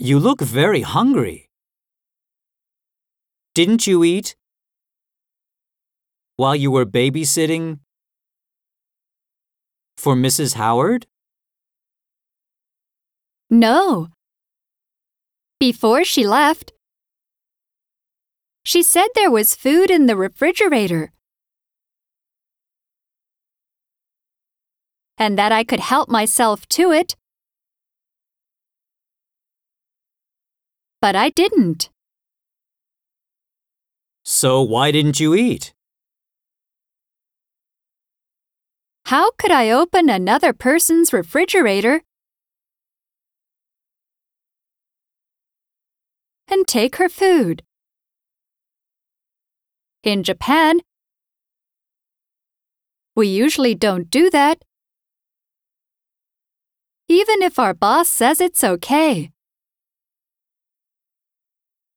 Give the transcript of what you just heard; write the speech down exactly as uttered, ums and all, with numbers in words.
You look very hungry. Didn't you eat while you were babysitting for Missus Howard? No. Before she left, she said there was food in the refrigerator and that I could help myself to it. But I didn't. So why didn't you eat? How could I open another person's refrigerator and take her food? In Japan, we usually don't do that, even if our boss says it's okay.